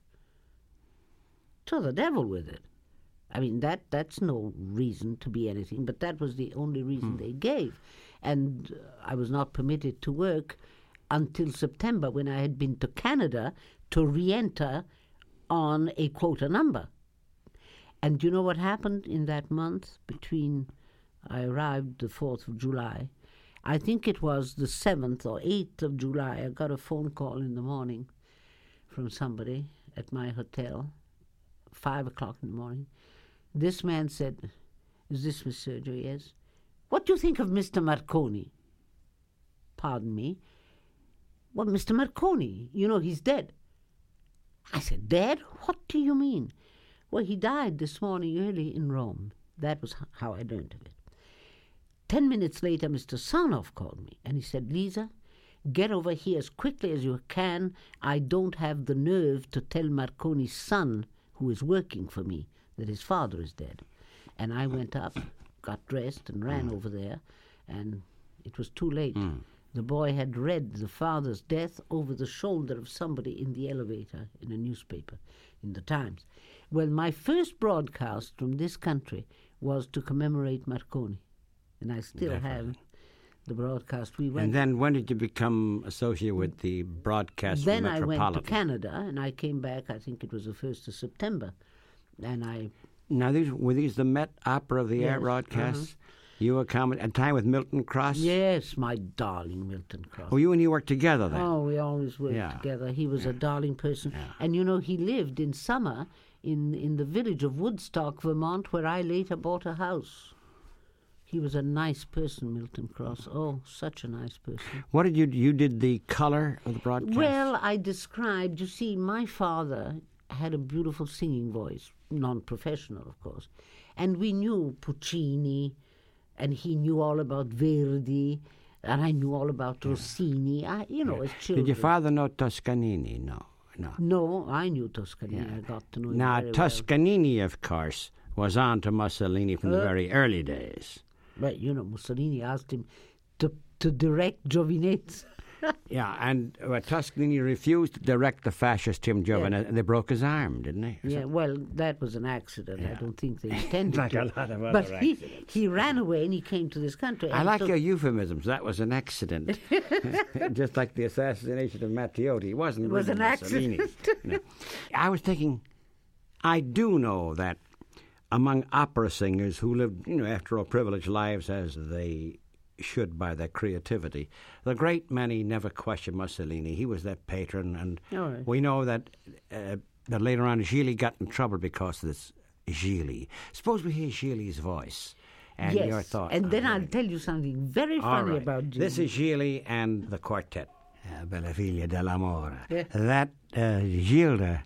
B: To the devil with it. I mean, that that's no reason to be anything, but that was the only reason hmm. they gave. And uh, I was not permitted to work until September, when I had been to Canada to re-enter on a quota number. And do you know what happened in that month between I arrived the fourth of July? I think it was the seventh or eighth of July. I got a phone call in the morning from somebody at my hotel, five o'clock in the morning. This man said, "Is this Miss Sergio?" "Yes." "What do you think of Mister Marconi?" "Pardon me?" "Well, Mister Marconi, you know, he's dead." I said, "Dead? What do you mean?" "Well, he died this morning early in Rome." That was how I learned of it. Ten minutes later, Mister Sarnoff called me, and he said, "Lisa, get over here as quickly as you can. I don't have the nerve to tell Marconi's son, who is working for me, that his father is dead." And I went up, got dressed, and ran mm. over there, and it was too late. Mm. The boy had read the father's death over the shoulder of somebody in the elevator in a newspaper, in the Times. Well, my first broadcast from this country was to commemorate Marconi, and I still
A: Definitely.
B: have the broadcast. We went.
A: And then when did you become associated with the broadcast
B: Then I
A: Metropolitan?
B: went to Canada, and I came back, I think it was the first of September. And I...
A: Now, these were these the Met Opera of the Air
B: Yes,
A: broadcasts? You were coming at a time with Milton Cross?
B: Yes, my darling Milton Cross.
A: Oh, you and he worked together then?
B: Oh, we always worked
A: Yeah.
B: together. He was
A: Yeah.
B: a darling person.
A: Yeah.
B: And, you know, he lived in summer in, in the village of Woodstock, Vermont, where I later bought a house. He was a nice person, Milton Cross. Oh, such a nice person.
A: What did you you did the color of the broadcast?
B: Well, I described, you see, my father had a beautiful singing voice, non-professional, of course. And we knew Puccini, and he knew all about Verdi, and I knew all about Rossini. I, you know, as children.
A: Did your father know Toscanini? No, no.
B: No, I knew Toscanini.
A: Yeah.
B: I got to know him
A: Now,
B: very
A: Toscanini, of course, was on to Mussolini from the
B: Uh,
A: very early days.
B: well. But, you know, Mussolini asked him to, to direct Giovinezza.
A: Yeah, and uh, Toscanini refused to direct the fascist Tim Giovinezza, and they broke his arm, didn't they?
B: Yeah, well, that was an accident. I
A: Yeah.
B: don't think they intended
A: Like
B: to.
A: a lot of
B: but
A: other
B: he,
A: accidents.
B: he ran away and he came to this country.
A: I
B: and
A: like
B: so-
A: your euphemisms. That was an accident. Just like the assassination of Matteotti. It wasn't
B: It was
A: really
B: an
A: Mussolini.
B: accident.
A: No. I was thinking, I do know that among opera singers who lived, you know, after all, privileged lives as they should by their creativity, the great many never questioned Mussolini. He was their patron, and
B: All right.
A: we know that uh, that later on Gigli got in trouble because of this Gigli. Suppose we hear Gigli's voice and
B: yes.
A: your thought.
B: And
A: on
B: then
A: it.
B: I'll tell you something very
A: All
B: funny
A: right.
B: about Gigli.
A: This is Gigli and the quartet. Uh, Bella figlia dell'amore.
B: Yeah.
A: That uh, Gilda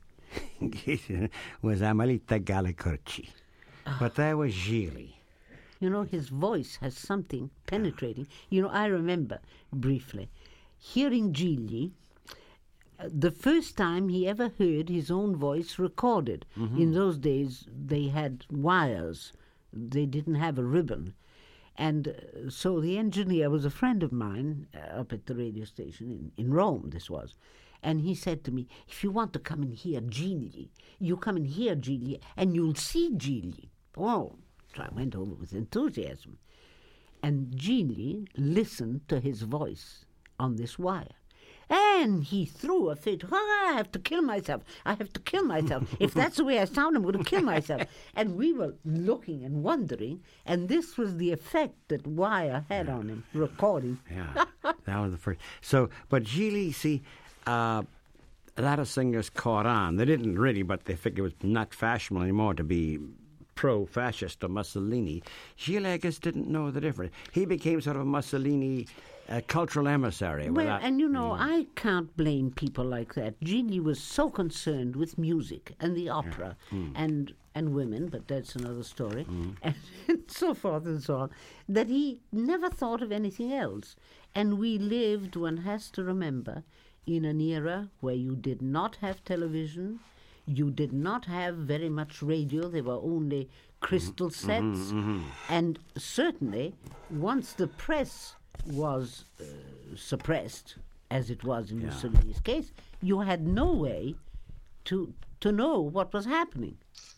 A: was Amelita Gallicurci. But that was Gigli.
B: You know, his voice has something penetrating. You know, I remember briefly hearing Gigli uh, the first time he ever heard his own voice recorded.
A: Mm-hmm.
B: In those days, they had wires. They didn't have a ribbon. And uh, so the engineer was a friend of mine uh, up at the radio station in, in Rome, this was. And he said to me, if you want to come and hear Gigli, you come and hear Gigli and you'll see Gigli. Oh, so I went over with enthusiasm. And Gigli listened to his voice on this wire. And he threw a fit. Oh, I have to kill myself. I have to kill myself. If that's the way I sound, I'm going to kill myself. And we were looking and wondering, and this was the effect that wire had on him, recording.
A: Yeah, that was the first. So, but Gigli, see, uh, a lot of singers caught on. They didn't really, but they figured it was not fashionable anymore to be pro-fascist or Mussolini. Gigli, I guess, didn't know the difference. He became sort of a Mussolini uh, cultural emissary.
B: Well,
A: without-
B: and you know, I can't blame people like that. Gigli was so concerned with music and the opera and and women, but that's another story, and, and so forth and so on, that he never thought of anything else. And we lived, one has to remember, in an era where you did not have television, you did not have very much radio. There were only crystal sets. And certainly, once the press was uh, suppressed, as it was in Mussolini's case, you had no way to to know what was happening.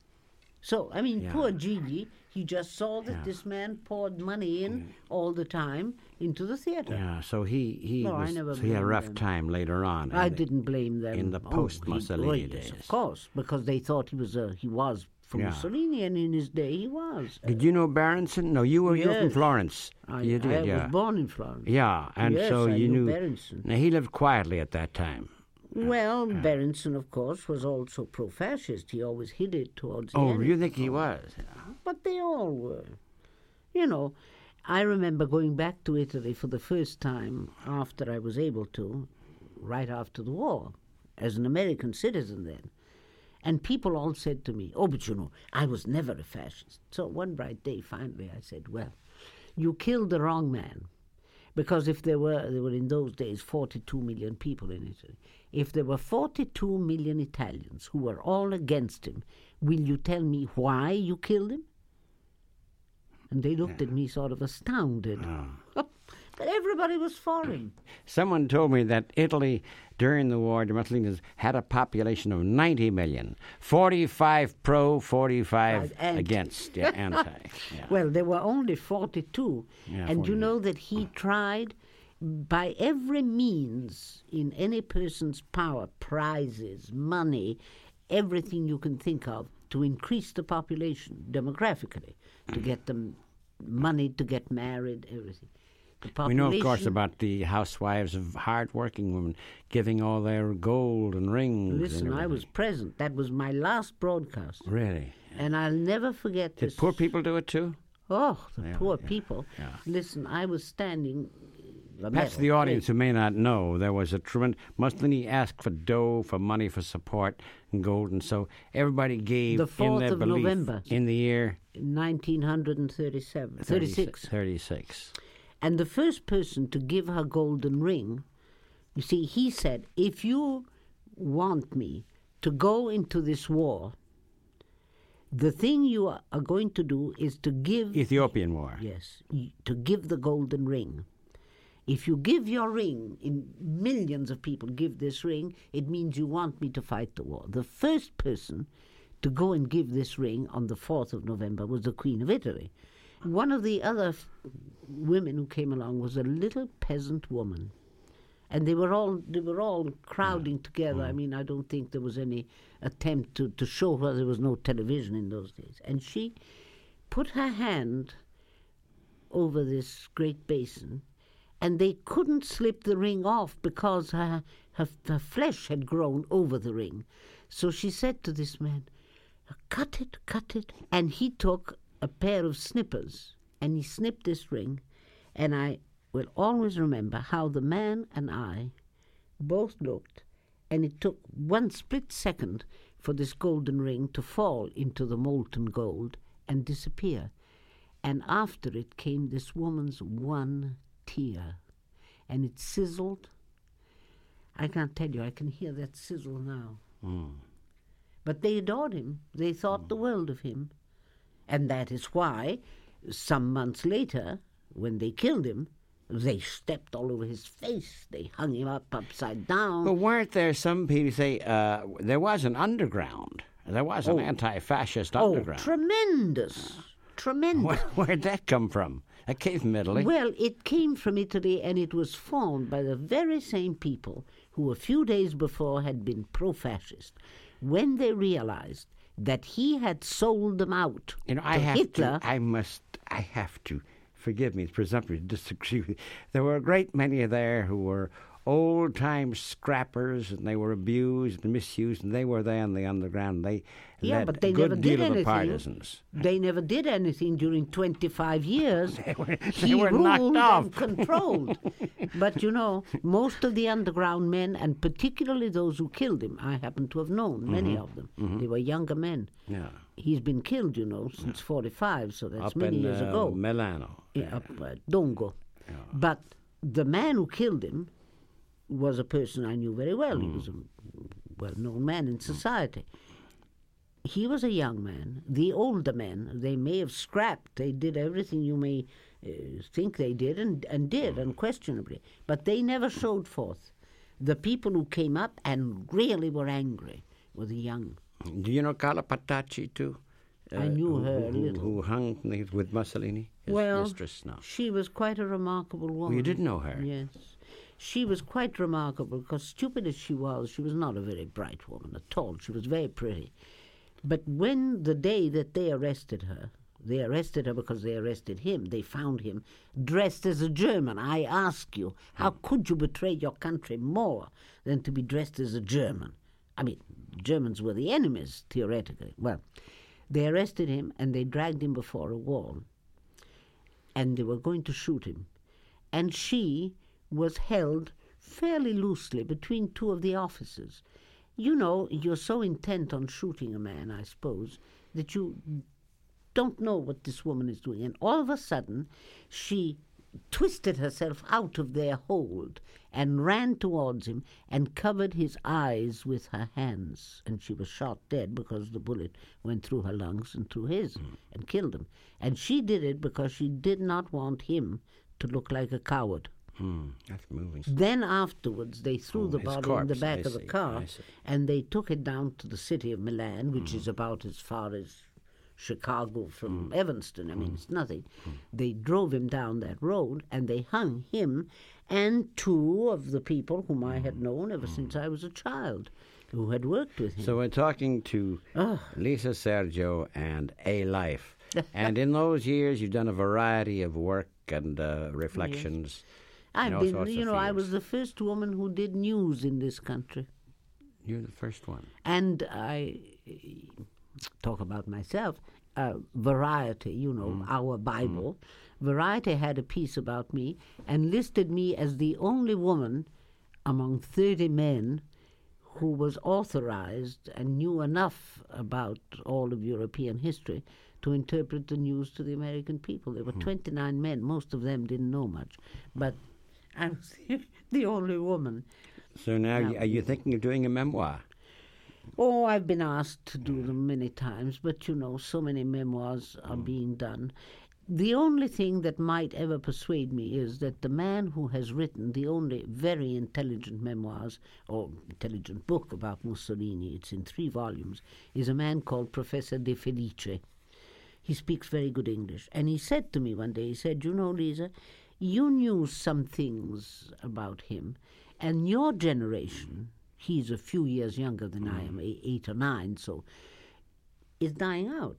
B: So, I mean,
A: Yeah.
B: poor Gigli, he just saw that
A: Yeah.
B: this man poured money in all the time into the theatre.
A: Yeah, so he he
B: No, I
A: was,
B: never
A: so he had a
B: blamed
A: rough
B: them.
A: time later on.
B: I
A: in the-
B: didn't blame them
A: in the
B: Oh,
A: post-Mussolini
B: he- oh, yes,
A: days.
B: of course, because they thought he was a he was from
A: Yeah.
B: Mussolini, and in his day he was.
A: Did you know Berenson? No, you were you were from
B: Yes.
A: Florence.
B: I,
A: you did,
B: I
A: yeah.
B: was born in Florence.
A: Yeah, and
B: Yes,
A: so
B: I
A: you
B: knew
A: knew.
B: Berenson.
A: Now, he lived quietly at that time.
B: Well, Berenson, of course, was also pro-fascist. He always hid it towards the
A: Oh,
B: end.
A: you think he was?
B: But they all were. You know, I remember going back to Italy for the first time after I was able to, right after the war, as an American citizen then. And people all said to me, oh, but you know, I was never a fascist. So one bright day, finally, I said, well, you killed the wrong man. Because if there were, there were in those days forty-two million people in Italy. If there were forty-two million Italians who were all against him, will you tell me why you killed him? And they looked at me sort of astounded.
A: Oh.
B: But everybody was falling.
A: Someone told me that Italy, during the war, the Mussolini's had a population of ninety million. forty-five pro, forty-five
B: Right,
A: against, yeah, anti. Yeah.
B: Well, there were only forty-two.
A: Yeah,
B: and you
A: forty-two.
B: know that he tried by every means in any person's power, prizes, money, everything you can think of, to increase the population demographically, to get them money to get married, everything. The
A: We know, of course,
B: population-
A: about the housewives of hard-working women giving all their gold and rings.
B: Listen,
A: and
B: I was
A: everything.
B: present. That was my last broadcast.
A: Really?
B: And I'll never forget
A: Did
B: this.
A: poor people do it too?
B: Oh, the
A: Yeah,
B: poor
A: yeah,
B: people.
A: yeah.
B: Listen, I was standing... the
A: Perhaps
B: metal
A: the audience
B: plate.
A: who may not know, there was a tremendous... Mussolini asked for dough, for money, for support, and gold, and so everybody gave
B: The
A: in
B: fourth
A: their
B: of
A: belief
B: November.
A: in the year...
B: nineteen thirty-seven, thirty-six.
A: thirty-six.
B: And the first person to give her golden ring, you see, he said, if you want me to go into this war, the thing you are are going to do is to give...
A: Ethiopian War.
B: Yes, y- to give the golden ring. If you give your ring, in millions of people give this ring, it means you want me to fight the war. The first person to go and give this ring on the fourth of November was the Queen of Italy. One of the other f- women who came along was a little peasant woman. And they were all they were all crowding together. I mean, I don't think there was any attempt to, to show her. There was no television in those days. And she put her hand over this great basin, and they couldn't slip the ring off because her, her, her flesh had grown over the ring. So she said to this man, cut it, cut it. And he took a pair of snippers, and he snipped this ring. And I will always remember how the man and I both looked, and it took one split second for this golden ring to fall into the molten gold and disappear. And after it came this woman's one tear, and it sizzled. I can't tell you, I can hear that sizzle now.
A: Mm.
B: But they adored him. They thought the world of him. And that is why, some months later, when they killed him, they stepped all over his face. They hung him up upside down.
A: But weren't there some people say uh, there was an underground? There was an
B: Oh.
A: anti-fascist
B: oh,
A: underground.
B: tremendous. Tremendous.
A: Where, where'd that come from? That came from Italy.
B: Well, it came from Italy, and it was formed by the very same people who a few days before had been pro-fascist. When they realized that he had sold them out
A: you know,
B: to
A: I have
B: Hitler,
A: to. I must. I have to. Forgive me, it's presumptuous to disagree with you. There were a great many there who were old-time scrappers, and they were abused and misused, and they were there in the underground. They
B: yeah,
A: led
B: but they
A: a good
B: never
A: deal
B: did
A: of the
B: anything.
A: partisans.
B: They never did anything during twenty-five years.
A: They were,
B: he
A: they were knocked
B: ruled
A: off.
B: and controlled. But you know, most of the underground men, and particularly those who killed him, I happen to have known many of them. They were younger men.
A: Yeah.
B: He's been killed, you know, since forty-five, so that's
A: Up
B: many
A: in
B: years
A: uh,
B: ago.
A: Milano.
B: Yeah, up at Dongo. But the man who killed him was a person I knew very well. He was a well-known man in society. He was a young man. The older men, they may have scrapped. They did everything you may uh, think they did, and, and did, unquestionably. But they never showed forth. The people who came up and really were angry were the young.
A: Do you know Carla Patacci, too?
B: I knew
A: who-
B: her a
A: who,
B: little.
A: Who hung with Mussolini? His
B: Well,
A: mistress now.
B: she was quite a remarkable woman.
A: you did know her?
B: Yes. She was quite remarkable because, stupid as she was, she was not a very bright woman at all. She was very pretty. But when the day that they arrested her, they arrested her because they arrested him, they found him dressed as a German. I ask you, how could you betray your country more than to be dressed as a German? I mean, Germans were the enemies, theoretically. Well, they arrested him and they dragged him before a wall. And they were going to shoot him. And she was held fairly loosely between two of the officers. You know, you're so intent on shooting a man, I suppose, that you don't know what this woman is doing. And all of a sudden, she twisted herself out of their hold and ran towards him and covered his eyes with her hands. And she was shot dead because the bullet went through her lungs and through his and killed him. And she did it because she did not want him to look like a coward.
A: Hmm, that's moving.
B: Then afterwards, they threw
A: Oh,
B: the
A: his
B: body in
A: corpse,
B: the back
A: I
B: of the
A: see,
B: car,
A: I see.
B: and they took it down to the city of Milan, which is about as far as Chicago from Evanston. I mean, it's nothing. They drove him down that road, and they hung him and two of the people whom I had known ever since I was a child, who had worked with him.
A: So we're talking to
B: Oh.
A: Lisa Sergio and A Life. And in those years, you've done a variety of work and uh, reflections. in
B: I've
A: all
B: been,
A: sorts
B: you
A: of
B: know, I
A: fields.
B: was the first woman who did news in this country.
A: You're the first one.
B: And I talk about myself, uh, Variety, you know,
A: Mm.
B: our Bible. Variety had a piece about me and listed me as the only woman among thirty men who was authorized and knew enough about all of European history to interpret the news to the American people. There were
A: Mm.
B: twenty-nine men. Most of them didn't know much. But I was the only woman.
A: So now,
B: Now-
A: you- are you thinking of doing a memoir?
B: Oh, I've been asked to do them many times, but you know, so many memoirs are being done. The only thing that might ever persuade me is that the man who has written the only very intelligent memoirs, or intelligent book about Mussolini, it's in three volumes, is a man called Professor De Felice. He speaks very good English. And he said to me one day, he said, you know, Lisa, you knew some things about him, and your generation, he's a few years younger than I am, eight, eight or nine, so is dying out.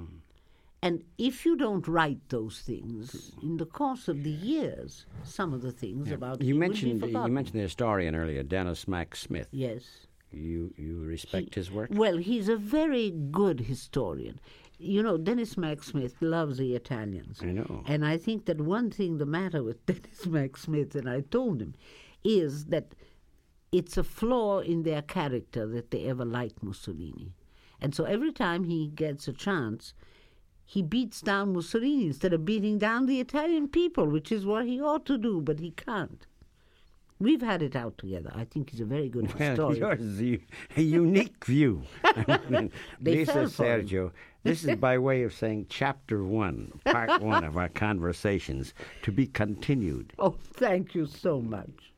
B: And if you don't write those things, in the course of the years, some of the things about
A: You
B: him
A: mentioned
B: will be
A: you
B: forgotten.
A: mentioned the historian earlier, Dennis Mack Smith.
B: Yes.
A: You you respect his work?
B: Well, he's a very good historian. You know, Dennis Mack Smith loves the Italians.
A: I know.
B: And I think that one thing the matter with Dennis Mack Smith, and I told him, is that it's a flaw in their character that they ever liked Mussolini. And so every time he gets a chance, he beats down Mussolini instead of beating down the Italian people, which is what he ought to do, but he can't. We've had it out together. I think he's a very good
A: Well,
B: historian.
A: yours is a, a unique view. I mean,
B: They
A: Lisa
B: fell for him.
A: Sergio, this is by way of saying chapter one, part one of our conversations, to be continued.
B: Oh, thank you so much.